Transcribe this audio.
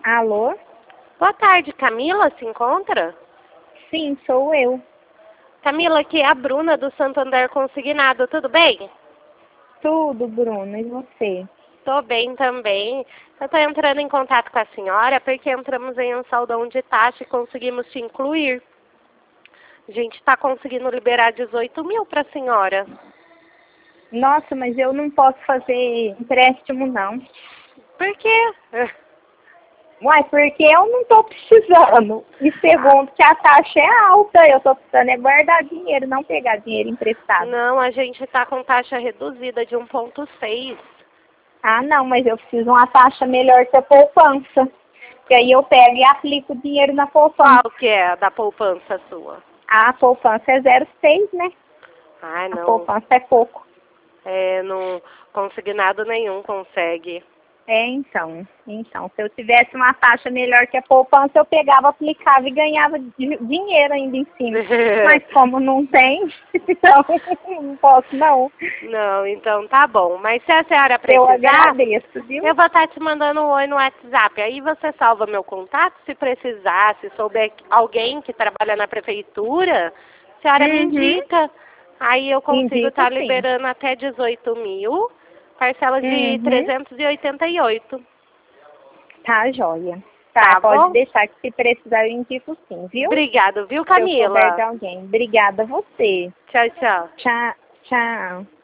Alô? Boa tarde, Camila, se encontra? Sim, sou eu. Camila, aqui é a Bruna do Santander Consignado, tudo bem? Tudo, Bruno, e você? Tô bem também. Eu tô entrando em contato com a senhora porque entramos em um saldão de taxa e conseguimos te incluir. A gente está conseguindo liberar 18 mil para a senhora. Nossa, mas eu não posso fazer empréstimo, não. Por quê? Uai, porque eu não tô precisando. E segundo, que a taxa é alta, eu tô precisando é guardar dinheiro, não pegar dinheiro emprestado. Não, a gente está com taxa reduzida de 1,6. Ah, não, mas eu preciso uma taxa melhor que a poupança. Que aí eu pego e aplico o dinheiro na poupança. Qual que é a da poupança sua? A poupança é 0,6, né? Ai, A não. poupança é pouco. Não consignado nenhum consegue. Então, se eu tivesse uma taxa melhor que a poupança, eu pegava, aplicava e ganhava dinheiro ainda em cima. Mas como não tem, então não posso não. Não, então tá bom. Mas se a senhora Eu precisar, agradeço, viu? eu vou estar te mandando um oi no WhatsApp. Aí você salva meu contato, se precisar, se souber alguém que trabalha na prefeitura, a senhora me Uhum. indica. Aí eu consigo Indico estar sim. liberando até 18 mil, parcela de Uhum. 388. Tá, joia. Tá, Tá pode bom? deixar que se precisar eu indico sim, viu? Obrigado, viu, Se eu souber de Camila? alguém. Obrigada a você. Tchau, tchau. Tchau, tchau.